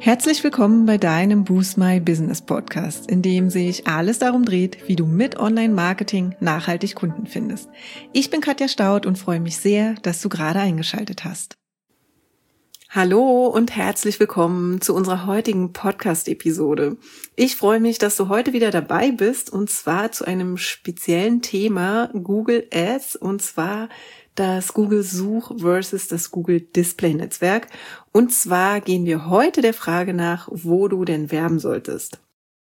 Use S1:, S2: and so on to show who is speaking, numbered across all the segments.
S1: Herzlich willkommen bei deinem Boost My Business Podcast, in dem sich alles darum dreht, wie du mit Online-Marketing nachhaltig Kunden findest. Ich bin Katja Staud und freue mich sehr, dass du gerade eingeschaltet hast. Hallo und herzlich willkommen zu unserer heutigen Podcast-Episode. Ich freue mich, dass du heute wieder dabei bist und zwar zu einem speziellen Thema Google Ads und zwar das Google Such versus das Google Display Netzwerk. Und zwar gehen wir heute der Frage nach, wo du denn werben solltest.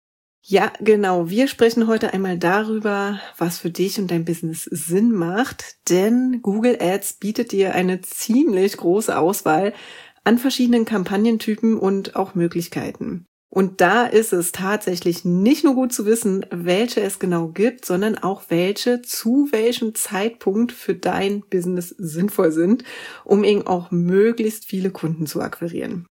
S1: Ja, genau. Wir sprechen heute einmal darüber, was für dich und dein Business Sinn macht, denn Google Ads bietet dir eine ziemlich große Auswahl an verschiedenen Kampagnentypen und auch Möglichkeiten. Und da ist es tatsächlich nicht nur gut zu wissen, welche es genau gibt, sondern auch welche zu welchem Zeitpunkt für dein Business sinnvoll sind, um eben auch möglichst viele Kunden zu akquirieren.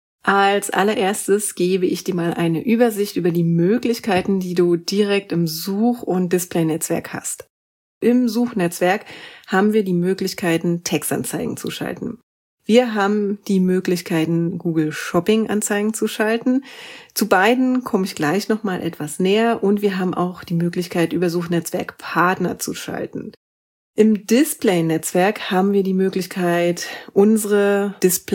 S1: Als allererstes gebe ich dir mal eine Übersicht über die Möglichkeiten, die du direkt im Such- und Display-Netzwerk hast. Im Suchnetzwerk haben wir die Möglichkeiten, Textanzeigen zu schalten. Wir haben die Möglichkeiten, Google Shopping Anzeigen zu schalten. Zu beiden komme ich gleich nochmal etwas näher und wir haben auch die Möglichkeit, über Suchnetzwerk Partner zu schalten. Im Display-Netzwerk haben wir die Möglichkeit, unsere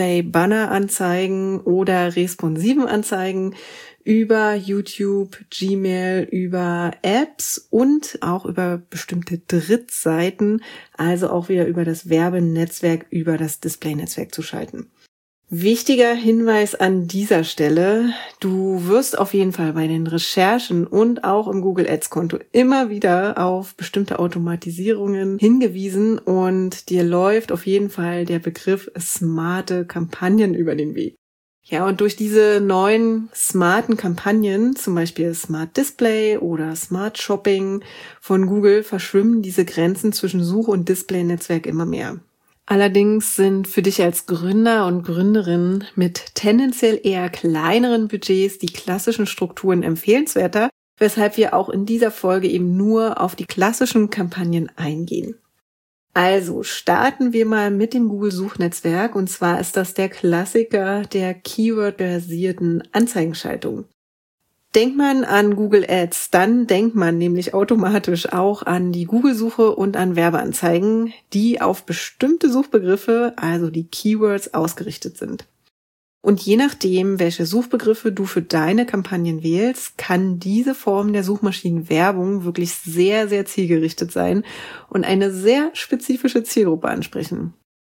S1: Display-Banner-Anzeigen oder responsiven Anzeigen über YouTube, Gmail, über Apps und auch über bestimmte Drittseiten, also auch wieder über das Werbenetzwerk, über das Display-Netzwerk zu schalten. Wichtiger Hinweis an dieser Stelle, du wirst auf jeden Fall bei den Recherchen und auch im Google Ads Konto immer wieder auf bestimmte Automatisierungen hingewiesen und dir läuft auf jeden Fall der Begriff smarte Kampagnen über den Weg. Ja, und durch diese neuen smarten Kampagnen, zum Beispiel Smart Display oder Smart Shopping von Google, verschwimmen diese Grenzen zwischen Such- und Display-Netzwerk immer mehr. Allerdings sind für dich als Gründer und Gründerin mit tendenziell eher kleineren Budgets die klassischen Strukturen empfehlenswerter, weshalb wir auch in dieser Folge eben nur auf die klassischen Kampagnen eingehen. Also starten wir mal mit dem Google-Suchnetzwerk und zwar ist das der Klassiker der Keyword-basierten Anzeigenschaltung. Denkt man an Google Ads, dann denkt man nämlich automatisch auch an die Google-Suche und an Werbeanzeigen, die auf bestimmte Suchbegriffe, also die Keywords, ausgerichtet sind. Und je nachdem, welche Suchbegriffe du für deine Kampagnen wählst, kann diese Form der Suchmaschinenwerbung wirklich sehr, sehr zielgerichtet sein und eine sehr spezifische Zielgruppe ansprechen.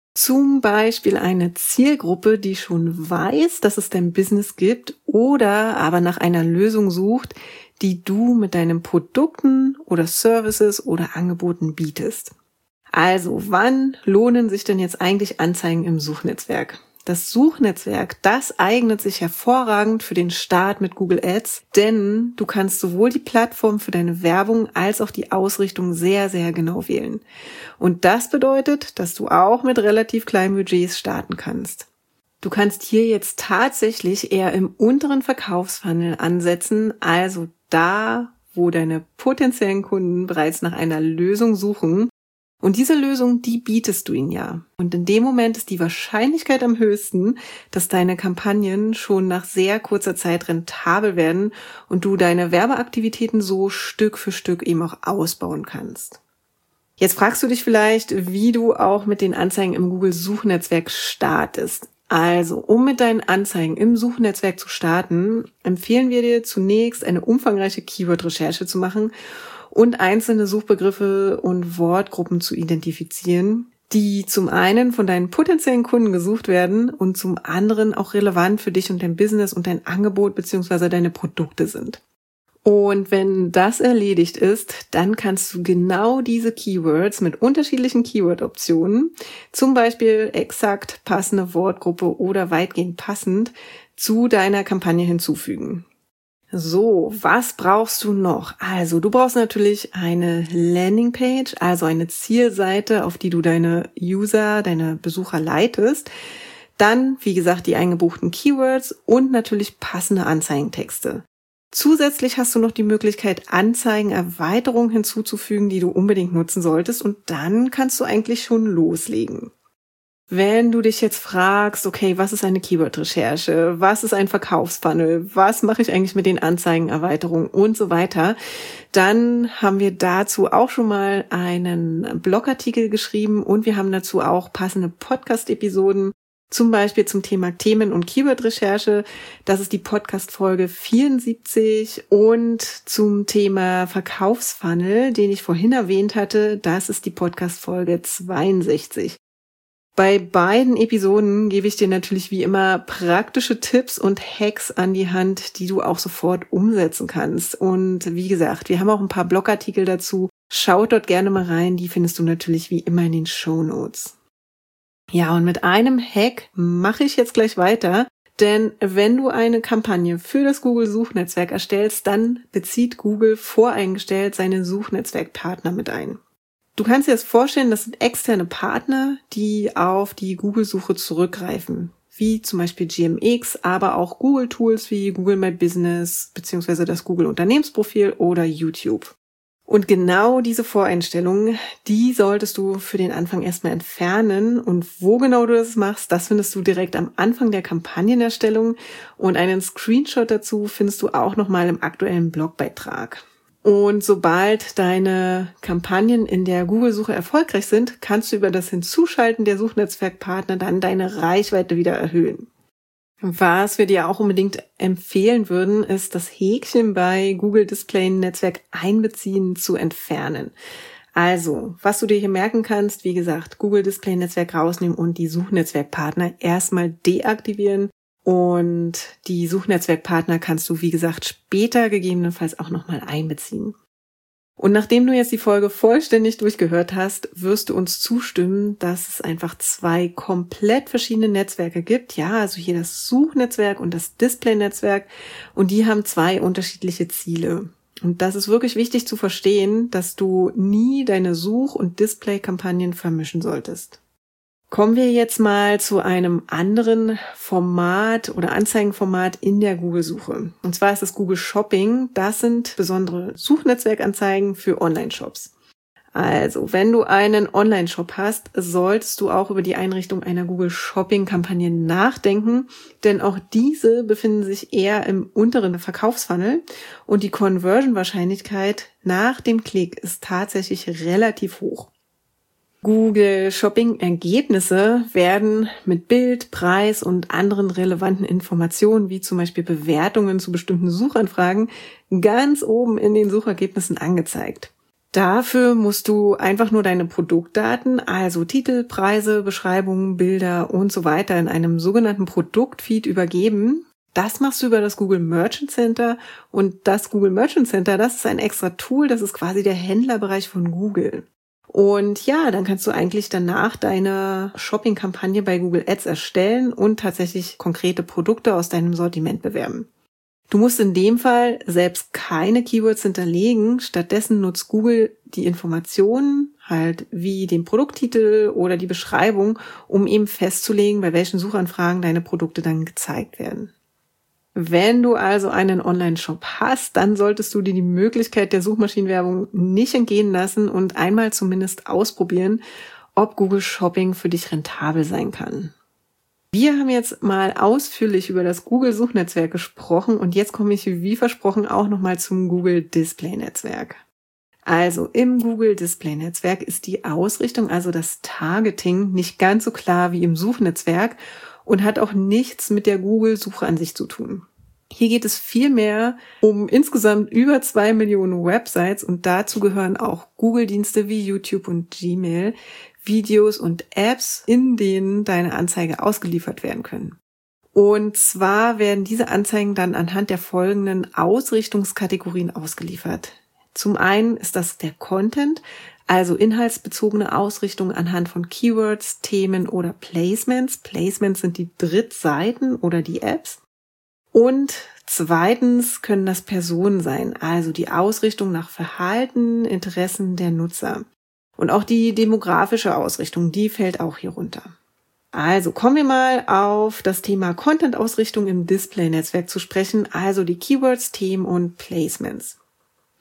S1: Zum Beispiel eine Zielgruppe, die schon weiß, dass es dein Business gibt oder aber nach einer Lösung sucht, die du mit deinen Produkten oder Services oder Angeboten bietest. Also, wann lohnen sich denn jetzt eigentlich Anzeigen im Suchnetzwerk? Das Suchnetzwerk, das eignet sich hervorragend für den Start mit Google Ads, denn du kannst sowohl die Plattform für deine Werbung als auch die Ausrichtung sehr, sehr genau wählen. Und das bedeutet, dass du auch mit relativ kleinen Budgets starten kannst. Du kannst hier jetzt tatsächlich eher im unteren Verkaufsfunnel ansetzen, also da, wo deine potenziellen Kunden bereits nach einer Lösung suchen. Und diese Lösung, die bietest du ihnen ja. Und in dem Moment ist die Wahrscheinlichkeit am höchsten, dass deine Kampagnen schon nach sehr kurzer Zeit rentabel werden und du deine Werbeaktivitäten so Stück für Stück eben auch ausbauen kannst. Jetzt fragst du dich vielleicht, wie du auch mit den Anzeigen im Google-Suchnetzwerk startest. Also, um mit deinen Anzeigen im Suchnetzwerk zu starten, empfehlen wir dir zunächst eine umfangreiche Keyword-Recherche zu machen und einzelne Suchbegriffe und Wortgruppen zu identifizieren, die zum einen von deinen potenziellen Kunden gesucht werden und zum anderen auch relevant für dich und dein Business und dein Angebot bzw. deine Produkte sind. Und wenn das erledigt ist, dann kannst du genau diese Keywords mit unterschiedlichen Keyword-Optionen, zum Beispiel exakt passende Wortgruppe oder weitgehend passend, zu deiner Kampagne hinzufügen. So, was brauchst du noch? Also, du brauchst natürlich eine Landingpage, also eine Zielseite, auf die du deine User, deine Besucher leitest. Dann, wie gesagt, die eingebuchten Keywords und natürlich passende Anzeigentexte. Zusätzlich hast du noch die Möglichkeit, Anzeigenerweiterungen hinzuzufügen, die du unbedingt nutzen solltest und dann kannst du eigentlich schon loslegen. Wenn du dich jetzt fragst, okay, was ist eine Keyword-Recherche? Was ist ein Verkaufsfunnel? Was mache ich eigentlich mit den Anzeigenerweiterungen und so weiter? Dann haben wir dazu auch schon mal einen Blogartikel geschrieben und wir haben dazu auch passende Podcast-Episoden, zum Beispiel zum Thema Themen- und Keyword-Recherche. Das ist die Podcast-Folge 74 und zum Thema Verkaufsfunnel, den ich vorhin erwähnt hatte, das ist die Podcast-Folge 62. Bei beiden Episoden gebe ich dir natürlich wie immer praktische Tipps und Hacks an die Hand, die du auch sofort umsetzen kannst. Und wie gesagt, wir haben auch ein paar Blogartikel dazu. Schaut dort gerne mal rein, die findest du natürlich wie immer in den Shownotes. Ja, und mit einem Hack mache ich jetzt gleich weiter, denn wenn du eine Kampagne für das Google-Suchnetzwerk erstellst, dann bezieht Google voreingestellt seine Suchnetzwerkpartner mit ein. Du kannst dir das vorstellen, das sind externe Partner, die auf die Google-Suche zurückgreifen, wie zum Beispiel GMX, aber auch Google-Tools wie Google My Business bzw. das Google-Unternehmensprofil oder YouTube. Und genau diese Voreinstellungen, die solltest du für den Anfang erstmal entfernen. Und wo genau du das machst, das findest du direkt am Anfang der Kampagnenerstellung. Und einen Screenshot dazu findest du auch nochmal im aktuellen Blogbeitrag. Und sobald deine Kampagnen in der Google-Suche erfolgreich sind, kannst du über das Hinzuschalten der Suchnetzwerkpartner dann deine Reichweite wieder erhöhen. Was wir dir auch unbedingt empfehlen würden, ist das Häkchen bei Google Display Netzwerk einbeziehen zu entfernen. Also, was du dir hier merken kannst, wie gesagt, Google Display Netzwerk rausnehmen und die Suchnetzwerkpartner erstmal deaktivieren. Und die Suchnetzwerkpartner kannst du, wie gesagt, später gegebenenfalls auch nochmal einbeziehen. Und nachdem du jetzt die Folge vollständig durchgehört hast, wirst du uns zustimmen, dass es einfach 2 komplett verschiedene Netzwerke gibt. Ja, also hier das Suchnetzwerk und das Display-Netzwerk. Und die haben 2 unterschiedliche Ziele. Und das ist wirklich wichtig zu verstehen, dass du nie deine Such- und Display-Kampagnen vermischen solltest. Kommen wir jetzt mal zu einem anderen Format oder Anzeigenformat in der Google-Suche. Und zwar ist das Google Shopping. Das sind besondere Suchnetzwerkanzeigen für Online-Shops. Also, wenn du einen Online-Shop hast, solltest du auch über die Einrichtung einer Google Shopping-Kampagne nachdenken, denn auch diese befinden sich eher im unteren Verkaufsfunnel und die Conversion-Wahrscheinlichkeit nach dem Klick ist tatsächlich relativ hoch. Google Shopping Ergebnisse werden mit Bild, Preis und anderen relevanten Informationen, wie zum Beispiel Bewertungen zu bestimmten Suchanfragen, ganz oben in den Suchergebnissen angezeigt. Dafür musst du einfach nur deine Produktdaten, also Titel, Preise, Beschreibungen, Bilder und so weiter in einem sogenannten Produktfeed übergeben. Das machst du über das Google Merchant Center und das Google Merchant Center, das ist ein extra Tool, das ist quasi der Händlerbereich von Google. Und ja, dann kannst du eigentlich danach deine Shopping-Kampagne bei Google Ads erstellen und tatsächlich konkrete Produkte aus deinem Sortiment bewerben. Du musst in dem Fall selbst keine Keywords hinterlegen. Stattdessen nutzt Google die Informationen, halt wie den Produkttitel oder die Beschreibung, um eben festzulegen, bei welchen Suchanfragen deine Produkte dann gezeigt werden. Wenn du also einen Online-Shop hast, dann solltest du dir die Möglichkeit der Suchmaschinenwerbung nicht entgehen lassen und einmal zumindest ausprobieren, ob Google Shopping für dich rentabel sein kann. Wir haben jetzt mal ausführlich über das Google-Suchnetzwerk gesprochen und jetzt komme ich wie versprochen auch nochmal zum Google-Display-Netzwerk. Also im Google-Display-Netzwerk ist die Ausrichtung, also das Targeting, nicht ganz so klar wie im Suchnetzwerk und hat auch nichts mit der Google-Suche an sich zu tun. Hier geht es vielmehr um insgesamt über 2 Millionen Websites und dazu gehören auch Google-Dienste wie YouTube und Gmail, Videos und Apps, in denen deine Anzeige ausgeliefert werden können. Und zwar werden diese Anzeigen dann anhand der folgenden Ausrichtungskategorien ausgeliefert. Zum einen ist das der Content, also inhaltsbezogene Ausrichtung anhand von Keywords, Themen oder Placements. Placements sind die Drittseiten oder die Apps. Und zweitens können das Personen sein, also die Ausrichtung nach Verhalten, Interessen der Nutzer. Und auch die demografische Ausrichtung, die fällt auch hier runter. Also kommen wir mal auf das Thema Content-Ausrichtung im Display-Netzwerk zu sprechen, also die Keywords, Themen und Placements.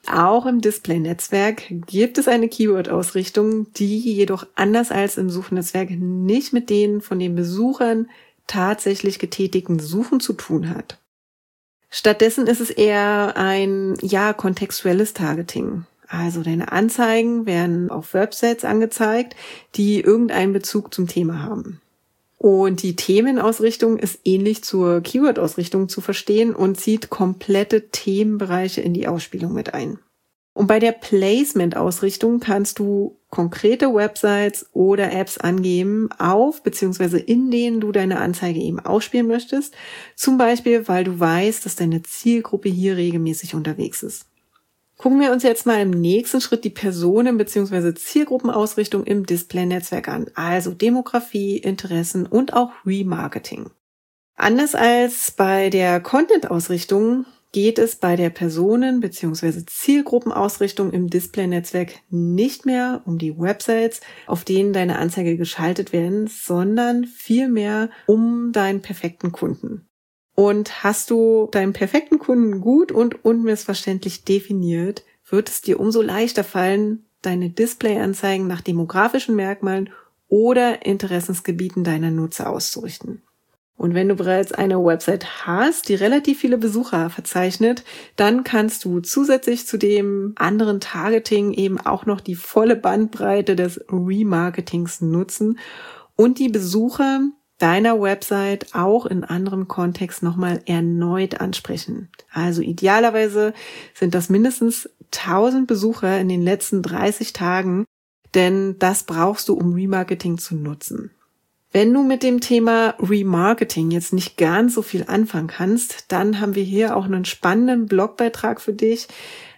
S1: Auch im Display-Netzwerk gibt es eine Keyword-Ausrichtung, die jedoch anders als im Suchnetzwerk nicht mit den von den Besuchern tatsächlich getätigten Suchen zu tun hat. Stattdessen ist es eher ein, kontextuelles Targeting. Also deine Anzeigen werden auf Websites angezeigt, die irgendeinen Bezug zum Thema haben. Und die Themenausrichtung ist ähnlich zur Keyword-Ausrichtung zu verstehen und zieht komplette Themenbereiche in die Ausspielung mit ein. Und bei der Placement-Ausrichtung kannst du konkrete Websites oder Apps angeben, auf bzw. in denen du deine Anzeige eben ausspielen möchtest. Zum Beispiel, weil du weißt, dass deine Zielgruppe hier regelmäßig unterwegs ist. Gucken wir uns jetzt mal im nächsten Schritt die Personen- bzw. Zielgruppenausrichtung im Display-Netzwerk an, also Demografie, Interessen und auch Remarketing. Anders als bei der Content-Ausrichtung geht es bei der Personen- bzw. Zielgruppenausrichtung im Display-Netzwerk nicht mehr um die Websites, auf denen deine Anzeige geschaltet werden, sondern vielmehr um deinen perfekten Kunden. Und hast du deinen perfekten Kunden gut und unmissverständlich definiert, wird es dir umso leichter fallen, deine Displayanzeigen nach demografischen Merkmalen oder Interessensgebieten deiner Nutzer auszurichten. Und wenn du bereits eine Website hast, die relativ viele Besucher verzeichnet, dann kannst du zusätzlich zu dem anderen Targeting eben auch noch die volle Bandbreite des Remarketings nutzen und die Besucher deiner Website auch in anderem Kontext nochmal erneut ansprechen. Also idealerweise sind das mindestens 1000 Besucher in den letzten 30 Tagen, denn das brauchst du, um Remarketing zu nutzen. Wenn du mit dem Thema Remarketing jetzt nicht ganz so viel anfangen kannst, dann haben wir hier auch einen spannenden Blogbeitrag für dich.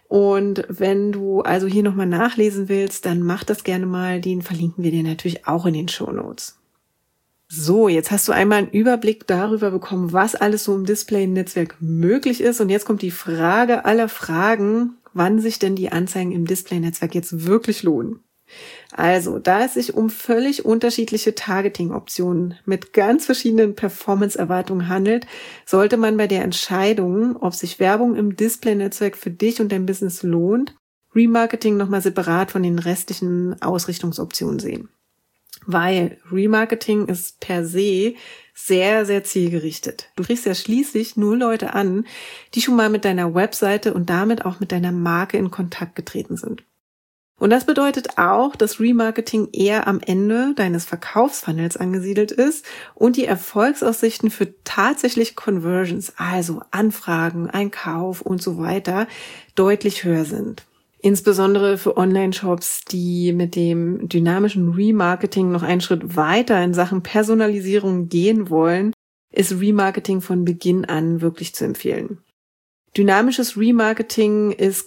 S1: Und wenn du also hier nochmal nachlesen willst, dann mach das gerne mal. Den verlinken wir dir natürlich auch in den Shownotes. So, jetzt hast du einmal einen Überblick darüber bekommen, was alles so im Display-Netzwerk möglich ist. Und jetzt kommt die Frage aller Fragen, wann sich denn die Anzeigen im Display-Netzwerk jetzt wirklich lohnen. Also, da es sich um völlig unterschiedliche Targeting-Optionen mit ganz verschiedenen Performance-Erwartungen handelt, sollte man bei der Entscheidung, ob sich Werbung im Display-Netzwerk für dich und dein Business lohnt, Remarketing nochmal separat von den restlichen Ausrichtungsoptionen sehen. Weil Remarketing ist per se sehr, sehr zielgerichtet. Du kriegst ja schließlich nur Leute an, die schon mal mit deiner Webseite und damit auch mit deiner Marke in Kontakt getreten sind. Und das bedeutet auch, dass Remarketing eher am Ende deines Verkaufsfunnels angesiedelt ist und die Erfolgsaussichten für tatsächliche Conversions, also Anfragen, Einkauf und so weiter, deutlich höher sind. Insbesondere für Online-Shops, die mit dem dynamischen Remarketing noch einen Schritt weiter in Sachen Personalisierung gehen wollen, ist Remarketing von Beginn an wirklich zu empfehlen. Dynamisches Remarketing ist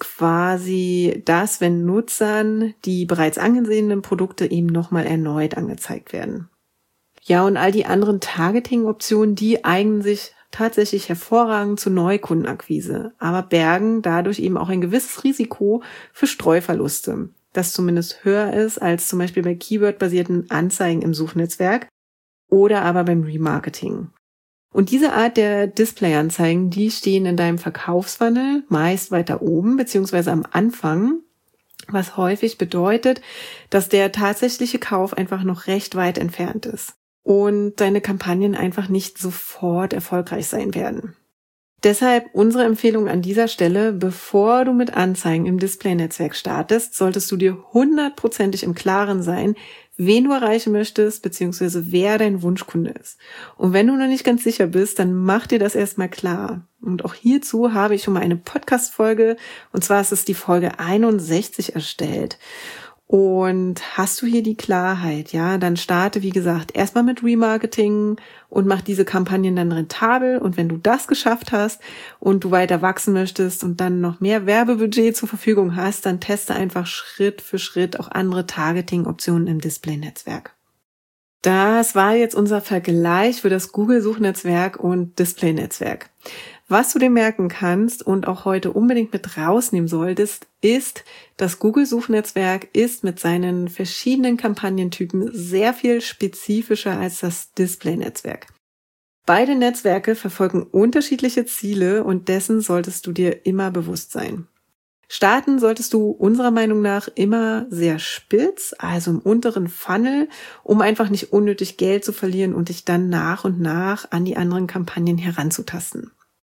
S1: quasi das, wenn Nutzern die bereits angesehenen Produkte eben nochmal erneut angezeigt werden. Ja, und all die anderen Targeting-Optionen, die eignen sich tatsächlich hervorragend zur Neukundenakquise, aber bergen dadurch eben auch ein gewisses Risiko für Streuverluste, das zumindest höher ist als zum Beispiel bei Keyword-basierten Anzeigen im Suchnetzwerk oder aber beim Remarketing. Und diese Art der Displayanzeigen, die stehen in deinem Verkaufsfunnel meist weiter oben beziehungsweise am Anfang, was häufig bedeutet, dass der tatsächliche Kauf einfach noch recht weit entfernt ist und deine Kampagnen einfach nicht sofort erfolgreich sein werden. Deshalb unsere Empfehlung an dieser Stelle: Bevor du mit Anzeigen im Display-Netzwerk startest, solltest du dir 100%ig im Klaren sein, wen du erreichen möchtest, beziehungsweise wer dein Wunschkunde ist. Und wenn du noch nicht ganz sicher bist, dann mach dir das erstmal klar. Und auch hierzu habe ich schon mal eine Podcast-Folge, und zwar ist es die Folge 61 erstellt. Und hast du hier die Klarheit, ja, dann starte, wie gesagt, erstmal mit Remarketing und mach diese Kampagnen dann rentabel. Und wenn du das geschafft hast und du weiter wachsen möchtest und dann noch mehr Werbebudget zur Verfügung hast, dann teste einfach Schritt für Schritt auch andere Targeting-Optionen im Display-Netzwerk. Das war jetzt unser Vergleich für das Google-Suchnetzwerk und Display-Netzwerk. Was du dir merken kannst und auch heute unbedingt mit rausnehmen solltest, ist, das Google-Suchnetzwerk ist mit seinen verschiedenen Kampagnentypen sehr viel spezifischer als das Display-Netzwerk. Beide Netzwerke verfolgen unterschiedliche Ziele und dessen solltest du dir immer bewusst sein. Starten solltest du unserer Meinung nach immer sehr spitz, also im unteren Funnel, um einfach nicht unnötig Geld zu verlieren und dich dann nach und nach an die anderen Kampagnen heranzutasten.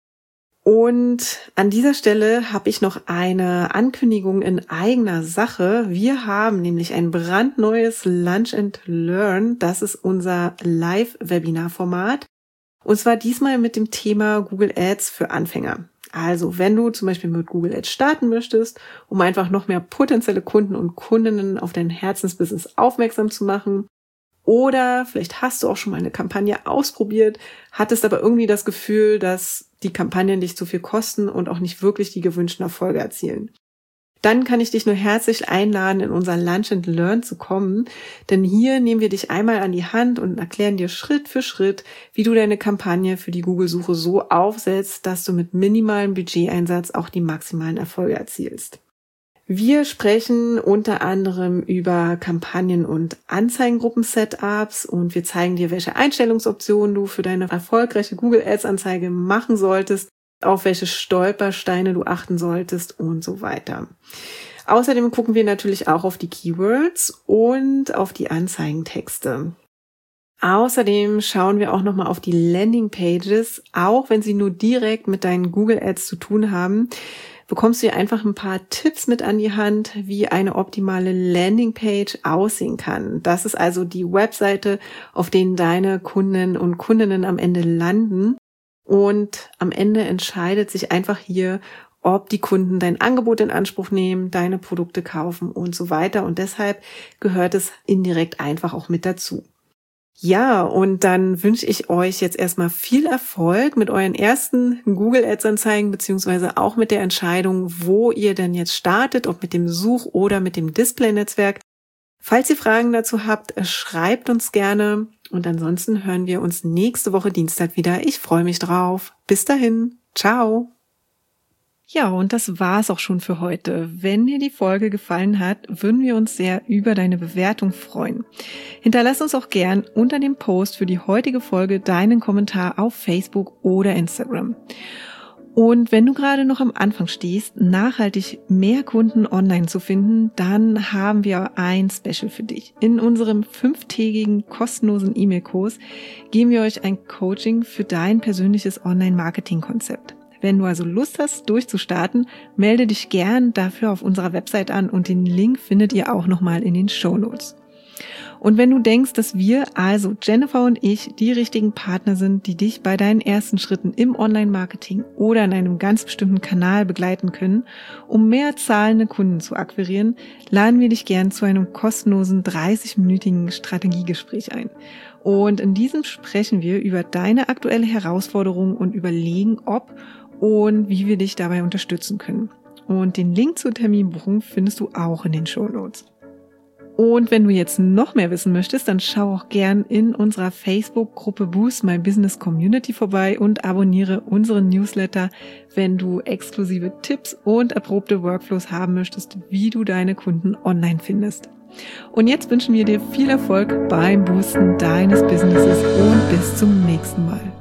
S1: Und an dieser Stelle habe ich noch eine Ankündigung in eigener Sache. Wir haben nämlich ein brandneues Lunch and Learn. Das ist unser Live-Webinar-Format. Und zwar diesmal mit dem Thema Google Ads für Anfänger. Also wenn du zum Beispiel mit Google Ads starten möchtest, um einfach noch mehr potenzielle Kunden und Kundinnen auf dein Herzensbusiness aufmerksam zu machen, oder vielleicht hast du auch schon mal eine Kampagne ausprobiert, hattest aber irgendwie das Gefühl, dass die Kampagnen dich zu viel kosten und auch nicht wirklich die gewünschten Erfolge erzielen. Dann kann ich dich nur herzlich einladen, in unser Lunch and Learn zu kommen, denn hier nehmen wir dich einmal an die Hand und erklären dir Schritt für Schritt, wie du deine Kampagne für die Google-Suche so aufsetzt, dass du mit minimalem Budgeteinsatz auch die maximalen Erfolge erzielst. Wir sprechen unter anderem über Kampagnen- und Anzeigengruppen-Setups und wir zeigen dir, welche Einstellungsoptionen du für deine erfolgreiche Google Ads-Anzeige machen solltest, auf welche Stolpersteine du achten solltest und so weiter. Außerdem gucken wir natürlich auch auf die Keywords und auf die Anzeigentexte. Außerdem schauen wir auch nochmal auf die Landingpages, auch wenn sie nur direkt mit deinen Google Ads zu tun haben, bekommst du dir einfach ein paar Tipps mit an die Hand, wie eine optimale Landingpage aussehen kann. Das ist also die Webseite, auf denen deine Kunden und Kundinnen am Ende landen. Und am Ende entscheidet sich einfach hier, ob die Kunden dein Angebot in Anspruch nehmen, deine Produkte kaufen und so weiter. Und deshalb gehört es indirekt einfach auch mit dazu. Ja, und dann wünsche ich euch jetzt erstmal viel Erfolg mit euren ersten Google Ads Anzeigen, beziehungsweise auch mit der Entscheidung, wo ihr denn jetzt startet, ob mit dem Such- oder mit dem Display-Netzwerk. Falls ihr Fragen dazu habt, schreibt uns gerne und ansonsten hören wir uns nächste Woche Dienstag wieder. Ich freue mich drauf. Bis dahin. Ciao. Ja, und das war's auch schon für heute. Wenn dir die Folge gefallen hat, würden wir uns sehr über deine Bewertung freuen. Hinterlass uns auch gern unter dem Post für die heutige Folge deinen Kommentar auf Facebook oder Instagram. Und wenn du gerade noch am Anfang stehst, nachhaltig mehr Kunden online zu finden, dann haben wir ein Special für dich. In unserem 5-tägigen kostenlosen E-Mail-Kurs geben wir euch ein Coaching für dein persönliches Online-Marketing-Konzept. Wenn du also Lust hast, durchzustarten, melde dich gern dafür auf unserer Website an und den Link findet ihr auch nochmal in den Shownotes. Und wenn du denkst, dass wir, also Jennifer und ich, die richtigen Partner sind, die dich bei deinen ersten Schritten im Online-Marketing oder in einem ganz bestimmten Kanal begleiten können, um mehr zahlende Kunden zu akquirieren, laden wir dich gern zu einem kostenlosen 30-minütigen Strategiegespräch ein. Und in diesem sprechen wir über deine aktuelle Herausforderung und überlegen, ob und wie wir dich dabei unterstützen können. Und den Link zur Terminbuchung findest du auch in den Shownotes. Und wenn du jetzt noch mehr wissen möchtest, dann schau auch gern in unserer Facebook-Gruppe Boost My Business Community vorbei und abonniere unseren Newsletter, wenn du exklusive Tipps und erprobte Workflows haben möchtest, wie du deine Kunden online findest. Und jetzt wünschen wir dir viel Erfolg beim Boosten deines Businesses und bis zum nächsten Mal.